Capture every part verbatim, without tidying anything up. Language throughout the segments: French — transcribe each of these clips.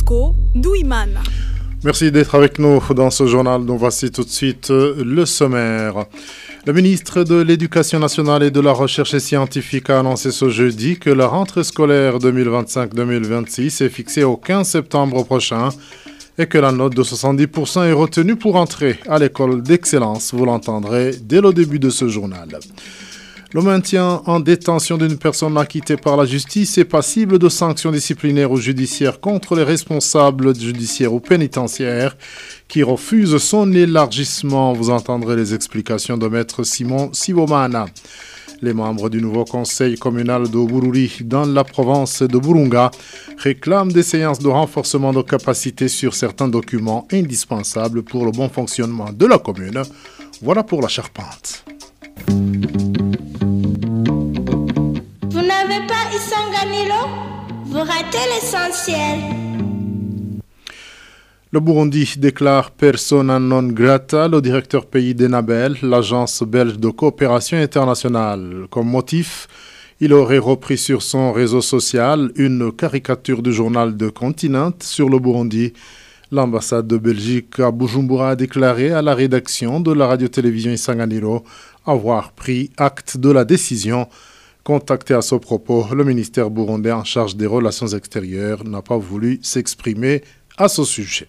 Bosco Douimana. Merci d'être avec nous dans ce journal dont voici tout de suite le sommaire. Le ministre de l'Éducation nationale et de la Recherche scientifique a annoncé ce jeudi que la rentrée scolaire deux mille vingt-cinq deux mille vingt-six est fixée au quinze septembre prochain et que la note de soixante-dix pour cent est retenue pour entrer à l'école d'excellence. Vous l'entendrez dès le début de ce journal. Le maintien en détention d'une personne acquittée par la justice est passible de sanctions disciplinaires ou judiciaires contre les responsables judiciaires ou pénitentiaires qui refusent son élargissement. Vous entendrez les explications de maître Simon Sibomana. Les membres du nouveau conseil communal de Bururi dans la province de Burunga réclament des séances de renforcement de capacité sur certains documents indispensables pour le bon fonctionnement de la commune. Voilà pour la charpente. Vous n'avez pas Isanganilo? Vous ratez l'essentiel. Le Burundi déclare persona non grata le directeur pays d'Enabel, l'agence belge de coopération internationale. Comme motif, il aurait repris sur son réseau social une caricature du journal de Continent sur le Burundi. L'ambassade de Belgique à Bujumbura a déclaré à la rédaction de la radio-télévision Isanganiro avoir pris acte de la décision. Contacté à ce propos, le ministère burundais en charge des relations extérieures n'a pas voulu s'exprimer à ce sujet.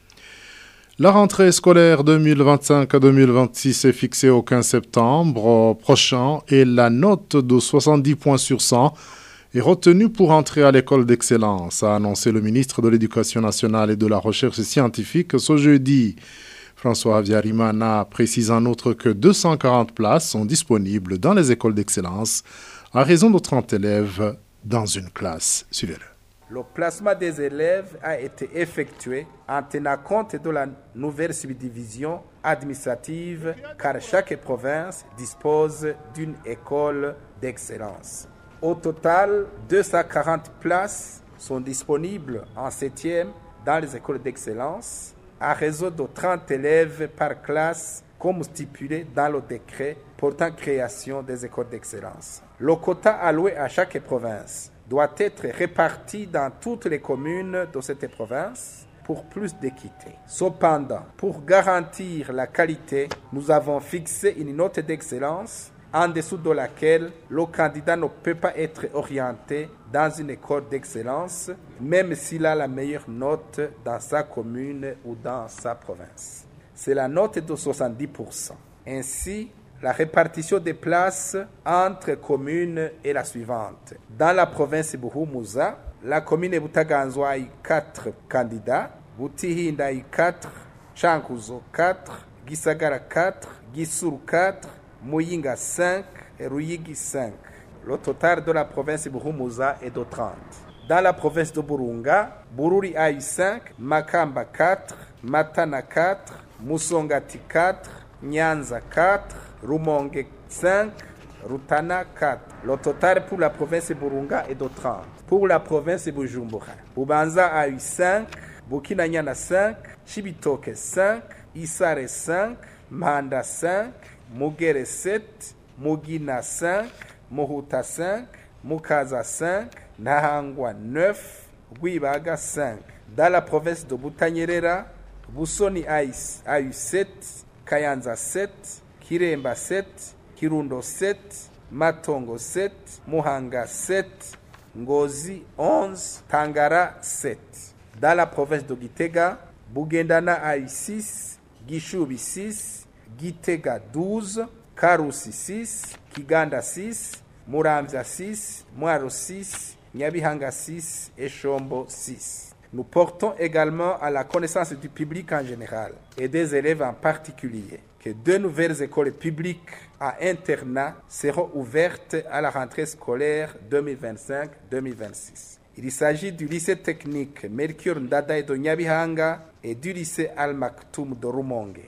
La rentrée scolaire deux mille vingt-cinq deux mille vingt-six est fixée au quinze septembre prochain et la note de soixante-dix points sur cent est retenue pour entrer à l'école d'excellence, a annoncé le ministre de l'Éducation nationale et de la Recherche scientifique ce jeudi. François Aviarimana précise en outre que deux cent quarante places sont disponibles dans les écoles d'excellence à raison de trente élèves dans une classe. Suivez-le. Le placement des élèves a été effectué en tenant compte de la nouvelle subdivision administrative car chaque province dispose d'une école d'excellence. Au total, deux cent quarante places sont disponibles en septième dans les écoles d'excellence à raison de trente élèves par classe comme stipulé dans le décret portant création des écoles d'excellence. Le quota alloué à chaque province doit être réparti dans toutes les communes de cette province pour plus d'équité. Cependant, pour garantir la qualité, nous avons fixé une note d'excellence en dessous de laquelle le candidat ne peut pas être orienté dans une école d'excellence, même s'il a la meilleure note dans sa commune ou dans sa province. C'est la note de soixante-dix pour cent. Ainsi, la répartition des places entre communes est la suivante. Dans la province de Buhumuza, la commune de Butaganzwa a eu quatre candidats, Butihinda a eu quatre, Chankuzo quatre, Gisagara quatre, Gisuru quatre, Muyinga cinq et Ruyigi cinq. Le total de la province de Buhumuza est de trente. Dans la province de Burunga, Bururi a eu cinq, Makamba quatre, Matana quatre, Musongati quatre, Nyanza quatre, Rumonge cinq, Rutana quatre. Le total pour la province de Burunga est de trente. Pour la province de Bujumbura, Bubanza a eu cinq, Bukinanyana cinq, Chibitoke cinq, Isare cinq, Manda cinq, Mugere sept, Mugina cinq, Mohuta cinq, Mukaza cinq, Nahangwa neuf, Guibaga cinq. Dans la province de Butanyerera, Busoni a eu sept, Kayanza sept, Kiremba sept, Kirundo sept, Matongo sept, Muhanga sept, Ngozi onze, Tangara sept. Dans la province de Gitega, Bugendana a eu six, Gishubi six, Gitega douze, Karusi six, Kiganda six, Muramvya six, Mwaro six, Nyabihanga six et Shombo six. Nous portons également à la connaissance du public en général et des élèves en particulier que deux nouvelles écoles publiques à internat seront ouvertes à la rentrée scolaire deux mille vingt-cinq deux mille vingt-six. Il s'agit du lycée technique Melchior Ndadaye de Nyabihanga et du lycée Al Maktoum de Rumonge.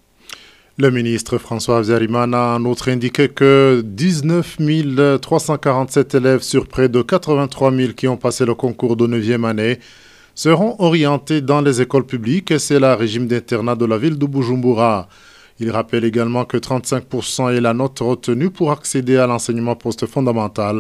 Le ministre François Aviarimana a en outre indiqué que dix-neuf mille trois cent quarante-sept élèves sur près de quatre-vingt-trois mille qui ont passé le concours de neuvième année seront orientés dans les écoles publiques et c'est le régime d'internat de la ville de Bujumbura. Il rappelle également que trente-cinq pour cent est la note retenue pour accéder à l'enseignement post-fondamental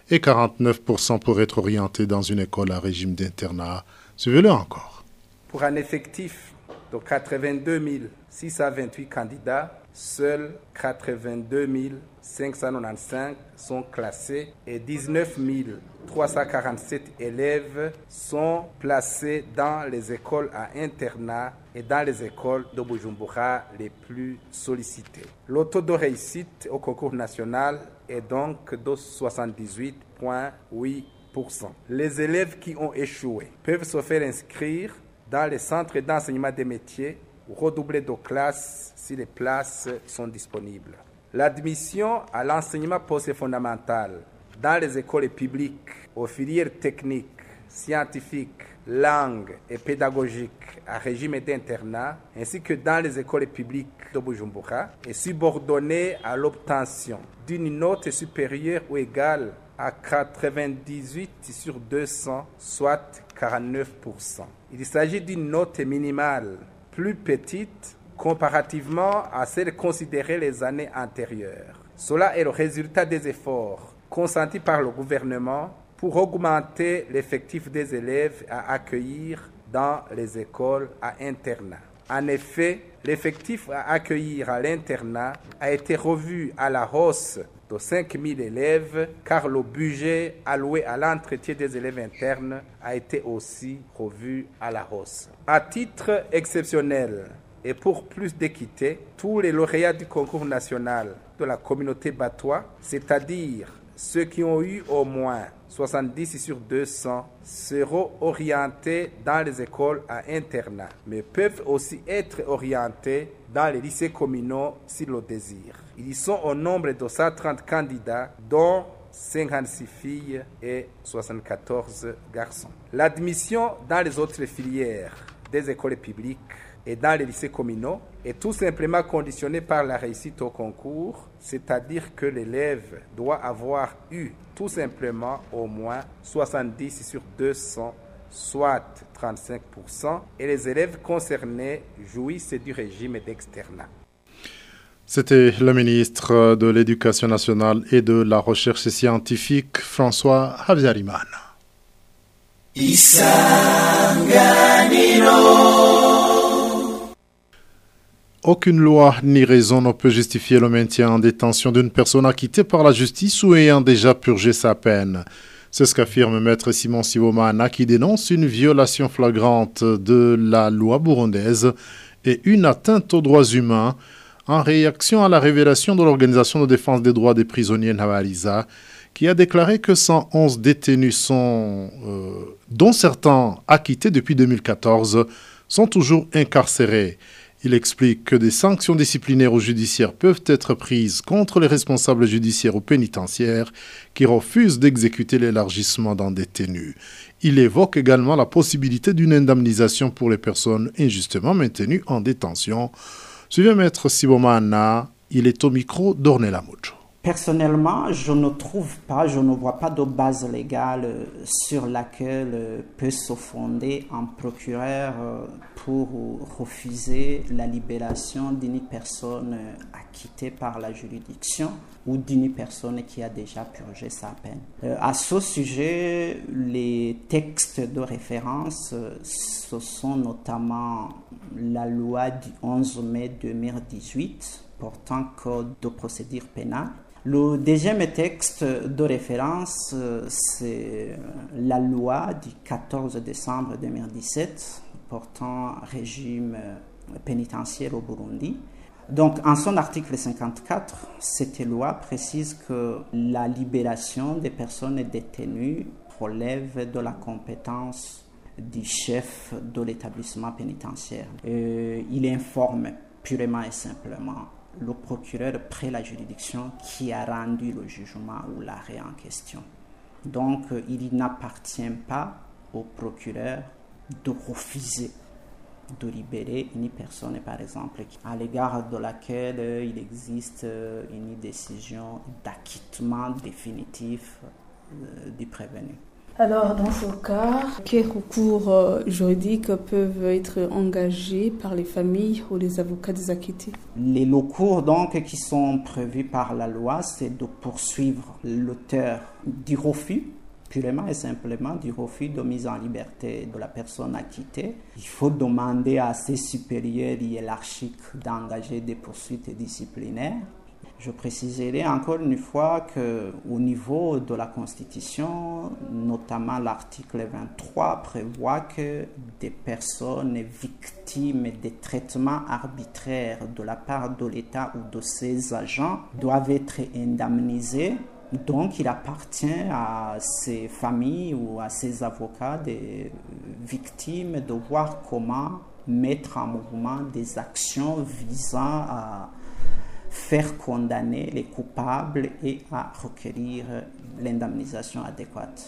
et quarante-neuf pour cent pour être orientés dans une école à régime d'internat. Suivez-le encore. Pour un effectif de quatre-vingt-deux mille six cent vingt-huit candidats, seuls quatre-vingt-deux mille cinq cent quatre-vingt-quinze sont classés et dix-neuf mille trois cent quarante-sept élèves sont placés dans les écoles à internat et dans les écoles de Bujumbura les plus sollicitées. Le taux de réussite au concours national est donc de soixante-dix-huit virgule huit pour cent. Les élèves qui ont échoué peuvent se faire inscrire dans les centres d'enseignement des métiers ou redoubler de classe si les places sont disponibles. L'admission à l'enseignement post-fondamental dans les écoles publiques, aux filières techniques, scientifiques, langues et pédagogiques à régime d'internat, ainsi que dans les écoles publiques de Bujumbura, est subordonnée à l'obtention d'une note supérieure ou égale à quatre-vingt-dix-huit sur deux cents, soit quarante-neuf pour cent. Il s'agit d'une note minimale plus petite comparativement à celle considérée les années antérieures. Cela est le résultat des efforts consentis par le gouvernement pour augmenter l'effectif des élèves à accueillir dans les écoles à internat. En effet, l'effectif à accueillir à l'internat a été revu à la hausse de cinq mille élèves car le budget alloué à l'entretien des élèves internes a été aussi revu à la hausse. À titre exceptionnel et pour plus d'équité, tous les lauréats du concours national de la communauté Batwa, c'est-à-dire ceux qui ont eu au moins soixante-dix sur deux cents, seront orientés dans les écoles à internat, mais peuvent aussi être orientés dans les lycées communaux s'ils le désirent. Ils sont au nombre de cent trente candidats, dont cinquante-six filles et soixante-quatorze garçons. L'admission dans les autres filières des écoles publiques et dans les lycées communaux est tout simplement conditionnée par la réussite au concours, c'est-à-dire que l'élève doit avoir eu tout simplement au moins soixante-dix sur deux cents, soit trente-cinq pour cent, et les élèves concernés jouissent du régime d'externat. C'était le ministre de l'Éducation nationale et de la Recherche scientifique, François Habyarimana. Aucune loi ni raison ne peut justifier le maintien en détention d'une personne acquittée par la justice ou ayant déjà purgé sa peine. C'est ce qu'affirme Maître Simon Sibomana qui dénonce une violation flagrante de la loi burundaise et une atteinte aux droits humains en réaction à la révélation de l'Organisation de défense des droits des prisonniers Nabaliza qui a déclaré que cent onze détenus sont, euh, dont certains acquittés depuis deux mille quatorze, sont toujours incarcérés. Il explique que des sanctions disciplinaires ou judiciaires peuvent être prises contre les responsables judiciaires ou pénitentiaires qui refusent d'exécuter l'élargissement d'un détenu. Il évoque également la possibilité d'une indemnisation pour les personnes injustement maintenues en détention. Suivez Maître Sibomana, il est au micro d'Ornella Mojo. Personnellement, je ne trouve pas, je ne vois pas de base légale sur laquelle peut se fonder un procureur pour refuser la libération d'une personne acquittée par la juridiction ou d'une personne qui a déjà purgé sa peine. À ce sujet, les textes de référence, ce sont notamment la loi du onze mai deux mille dix-huit portant code de procédure pénale. Le deuxième texte de référence, c'est la loi du quatorze décembre deux mille dix-sept portant régime pénitentiaire au Burundi. Donc, en son article cinquante-quatre, cette loi précise que la libération des personnes détenues relève de la compétence du chef de l'établissement pénitentiaire. Euh, il informe purement et simplement le procureur près la juridiction qui a rendu le jugement ou l'arrêt en question. Donc, il n'appartient pas au procureur de refuser de libérer une personne, par exemple, à l'égard de laquelle il existe une décision d'acquittement définitif du prévenu. Alors, dans ce cas, quels recours euh, juridiques peuvent être engagés par les familles ou les avocats des acquittés? Les recours donc qui sont prévus par la loi, c'est de poursuivre l'auteur du refus, purement et simplement du refus de mise en liberté de la personne acquittée. Il faut demander à ses supérieurs hiérarchiques d'engager des poursuites disciplinaires. Je préciserai encore une fois qu'au niveau de la Constitution, notamment l'article vingt-trois prévoit que des personnes victimes des traitements arbitraires de la part de l'État ou de ses agents doivent être indemnisées. Donc, il appartient à ces familles ou à ces avocats des victimes de voir comment mettre en mouvement des actions visant à faire condamner les coupables et à requérir l'indemnisation adéquate.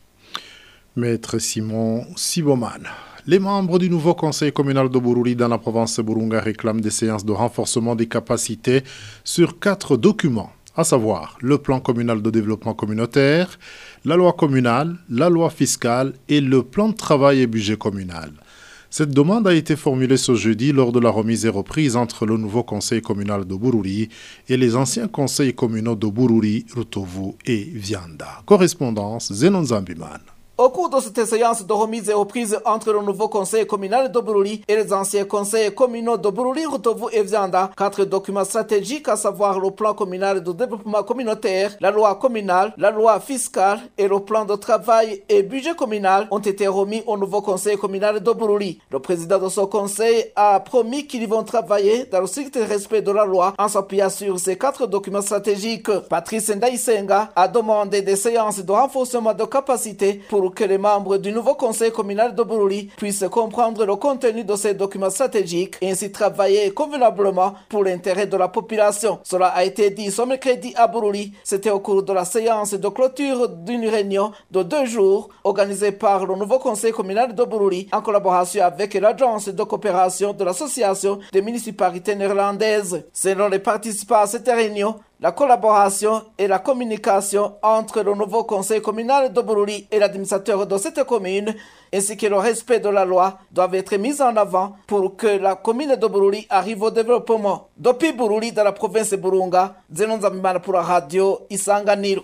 Maître Simon Siboman. Les membres du nouveau conseil communal de Bururi dans la province de Burunga réclament des séances de renforcement des capacités sur quatre documents, à savoir le plan communal de développement communautaire, la loi communale, la loi fiscale et le plan de travail et budget communal. Cette demande a été formulée ce jeudi lors de la remise et reprise entre le nouveau conseil communal de Bururi et les anciens conseils communaux de Bururi, Rutovu et Vianda. Correspondance Zenon Zambiman. Au cours de cette séance de remise et reprise entre le nouveau conseil communal de Bururi et les anciens conseils communaux de Bururi, Rutovu et Vianda, quatre documents stratégiques, à savoir le plan communal de développement communautaire, la loi communale, la loi fiscale et le plan de travail et budget communal, ont été remis au nouveau conseil communal de Bururi. Le président de ce conseil a promis qu'ils vont travailler dans le strict respect de la loi en s'appuyant sur ces quatre documents stratégiques. Patrice Ndaïsenga a demandé des séances de renforcement de capacité pour que les membres du nouveau conseil communal de Bururi puissent comprendre le contenu de ces documents stratégiques et ainsi travailler convenablement pour l'intérêt de la population. Cela a été dit ce mercredi à Bururi. C'était au cours de la séance de clôture d'une réunion de deux jours organisée par le nouveau conseil communal de Bururi en collaboration avec l'agence de coopération de l'association des municipalités néerlandaises. Selon les participants à cette réunion, la collaboration et la communication entre le nouveau conseil communal de Bururi et l'administrateur de cette commune, ainsi que le respect de la loi, doivent être mis en avant pour que la commune de Bururi arrive au développement. Depuis Bururi, dans la province de Burunga, Zenon Zambimana pour la radio Isanganiro.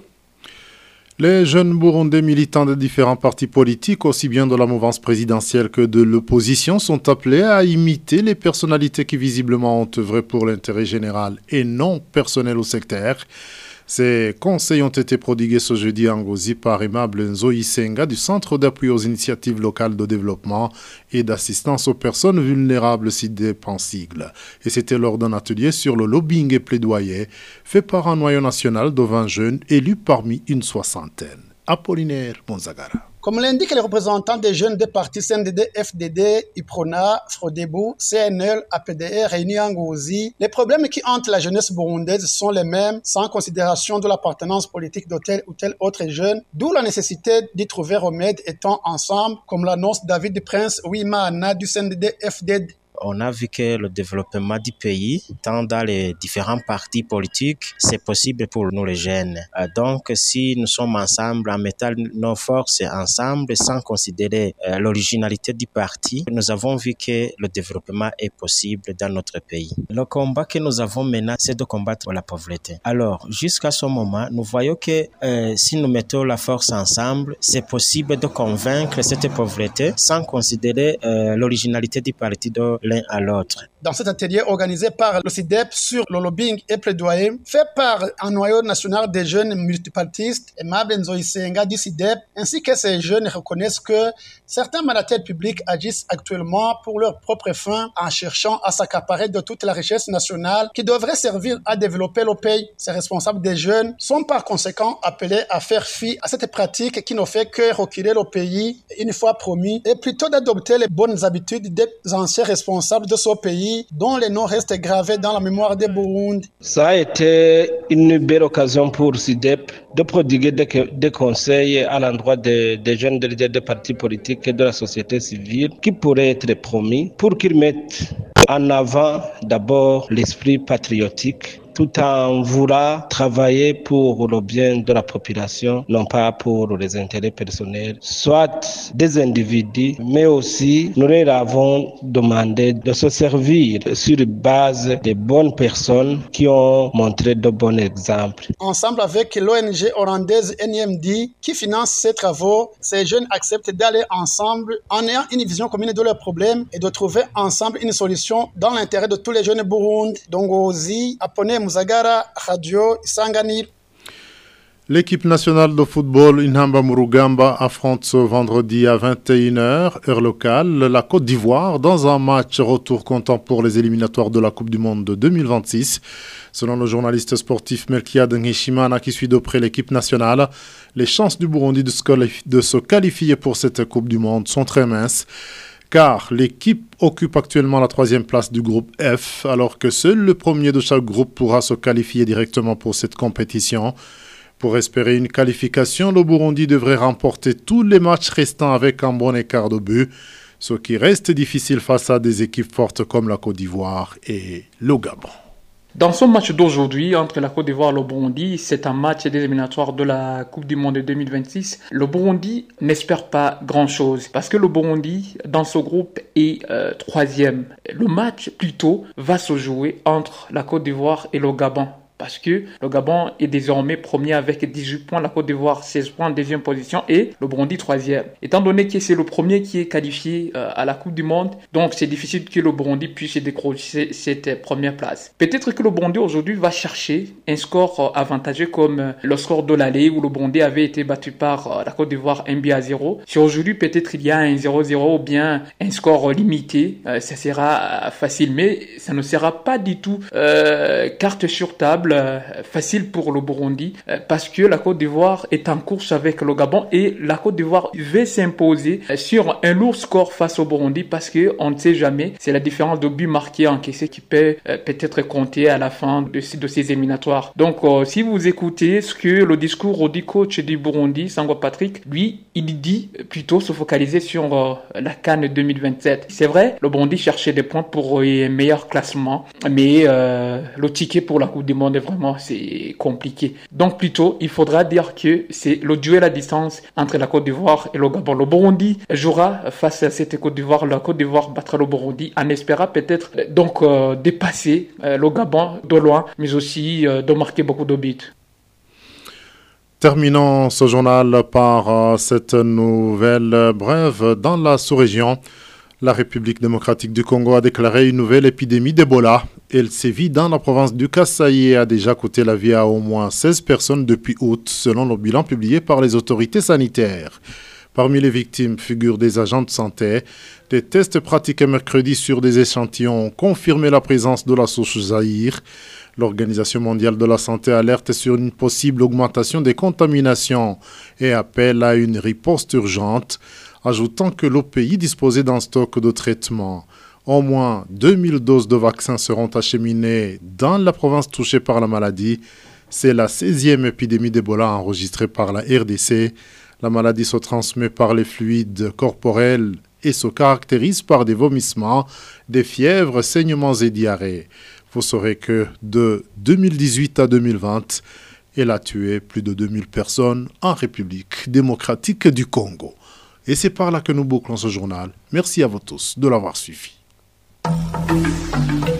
Les jeunes Burundais militants de différents partis politiques, aussi bien de la mouvance présidentielle que de l'opposition, sont appelés à imiter les personnalités qui visiblement ont œuvré pour l'intérêt général et non personnel ou sectaire. Ces conseils ont été prodigués ce jeudi à Ngozi par Aimable Nzoï Senga du Centre d'appui aux initiatives locales de développement et d'assistance aux personnes vulnérables, C I D E P en sigle. Et c'était lors d'un atelier sur le lobbying et plaidoyer fait par un noyau national de vingt jeunes élus parmi une soixantaine. Apollinaire Bonzagara. Comme l'indiquent les représentants des jeunes des partis C N D D, F D D, IPRONA, Frodebu, C N L, A P D R réunis en Ngozi, les problèmes qui hantent la jeunesse burundaise sont les mêmes, sans considération de l'appartenance politique de tel ou tel autre jeune, d'où la nécessité d'y trouver remède étant ensemble, comme l'annonce David Prince Ouimana du C N D D, F D D. On a vu que le développement du pays, tant dans les différents partis politiques, c'est possible pour nous les jeunes. Donc, si nous sommes ensemble, en mettant nos forces ensemble, sans considérer euh, l'originalité du parti, nous avons vu que le développement est possible dans notre pays. Le combat que nous avons maintenant, c'est de combattre la pauvreté. Alors, jusqu'à ce moment, nous voyons que euh, si nous mettons la force ensemble, c'est possible de convaincre cette pauvreté sans considérer euh, l'originalité du parti de l'un à l'autre. Dans cet atelier organisé par le C I D E P sur le lobbying et plaidoyer, fait par un noyau national des jeunes multipartistes, Aimable Nzoï Senga du C I D E P, ainsi que ces jeunes reconnaissent que certains mandataires publics agissent actuellement pour leurs propres fins en cherchant à s'accaparer de toute la richesse nationale qui devrait servir à développer le pays. Ces responsables des jeunes sont par conséquent appelés à faire fi à cette pratique qui ne fait que reculer le pays une fois promis et plutôt d'adopter les bonnes habitudes des anciens responsables de ce pays dont les noms restent gravés dans la mémoire des Burundis. Ça a été une belle occasion pour C I D E P de prodiguer des, des conseils à l'endroit des, des jeunes leaders des partis politiques et de la société civile qui pourraient être promis pour qu'ils mettent en avant d'abord l'esprit patriotique tout en voulant travailler pour le bien de la population, non pas pour les intérêts personnels, soit des individus, mais aussi nous leur avons demandé de se servir sur base des bonnes personnes qui ont montré de bons exemples. Ensemble avec l'O N G hollandaise N I M D qui finance ces travaux, ces jeunes acceptent d'aller ensemble en ayant une vision commune de leurs problèmes et de trouver ensemble une solution dans l'intérêt de tous les jeunes Burundi. Dongozi, Apone Muzagara, Radio Isanganiro. L'équipe nationale de football Inhamba Murugamba affronte ce vendredi à vingt et une heures, heure locale, la Côte d'Ivoire dans un match retour comptant pour les éliminatoires de la Coupe du Monde de deux mille vingt-six. Selon le journaliste sportif Melchiad Ngeshimana qui suit de près l'équipe nationale, les chances du Burundi de se qualifier, de se qualifier pour cette Coupe du Monde sont très minces, car l'équipe occupe actuellement la troisième place du groupe F, alors que seul le premier de chaque groupe pourra se qualifier directement pour cette compétition. Pour espérer une qualification, le Burundi devrait remporter tous les matchs restants avec un bon écart de but, ce qui reste difficile face à des équipes fortes comme la Côte d'Ivoire et le Gabon. Dans ce match d'aujourd'hui entre la Côte d'Ivoire et le Burundi, c'est un match des éliminatoires de la Coupe du Monde de deux mille vingt-six. Le Burundi n'espère pas grand-chose parce que le Burundi, dans ce groupe, est euh, troisième. Le match, plutôt, va se jouer entre la Côte d'Ivoire et le Gabon. Parce que le Gabon est désormais premier avec dix-huit points, la Côte d'Ivoire seize points en deuxième position et le Burundi troisième. Étant donné que c'est le premier qui est qualifié euh, à la Coupe du Monde, donc c'est difficile que le Burundi puisse décrocher cette première place. Peut-être que le Burundi aujourd'hui va chercher un score euh, avantageux comme euh, le score de l'aller où le Burundi avait été battu par euh, la Côte d'Ivoire un but à zéro. Si aujourd'hui peut-être il y a un zéro zéro ou bien un score euh, limité, euh, ça sera euh, facile, mais ça ne sera pas du tout euh, carte sur table. Facile pour le Burundi parce que la Côte d'Ivoire est en course avec le Gabon et la Côte d'Ivoire veut s'imposer sur un lourd score face au Burundi parce que on ne sait jamais, c'est la différence de buts marqués encaissés qui peut peut-être compter à la fin de, de ces éliminatoires. Donc euh, si vous écoutez ce que le discours du coach du Burundi, Sangwa Patrick, lui, il dit plutôt se focaliser sur euh, la CAN deux mille vingt-sept. C'est vrai, le Burundi cherchait des points pour un meilleur classement, mais euh, le ticket pour la Coupe du Monde vraiment c'est compliqué. Donc plutôt il faudra dire que c'est le duel à distance entre la Côte d'Ivoire et le Gabon. Le Burundi jouera face à cette Côte d'Ivoire. La Côte d'Ivoire battra le Burundi en espérant peut-être donc euh, dépasser euh, le Gabon de loin, mais aussi euh, de marquer beaucoup de buts. Terminons ce journal par euh, cette nouvelle brève. Dans la sous-région, la République démocratique du Congo a déclaré une nouvelle épidémie d'Ebola. Elle sévit dans la province du Kasaï et a déjà coûté la vie à au moins seize personnes depuis août, selon le bilan publié par les autorités sanitaires. Parmi les victimes figurent des agents de santé. Des tests pratiqués mercredi sur des échantillons ont confirmé la présence de la souche Zaïre. L'Organisation mondiale de la santé alerte sur une possible augmentation des contaminations et appelle à une riposte urgente, ajoutant que le pays disposait d'un stock de traitement. Au moins deux mille doses de vaccins seront acheminées dans la province touchée par la maladie. C'est la seizième épidémie d'Ebola enregistrée par la R D C. La maladie se transmet par les fluides corporels et se caractérise par des vomissements, des fièvres, saignements et diarrhées. Vous saurez que de deux mille dix-huit à deux mille vingt, elle a tué plus de deux mille personnes en République démocratique du Congo. Et c'est par là que nous bouclons ce journal. Merci à vous tous de l'avoir suivi.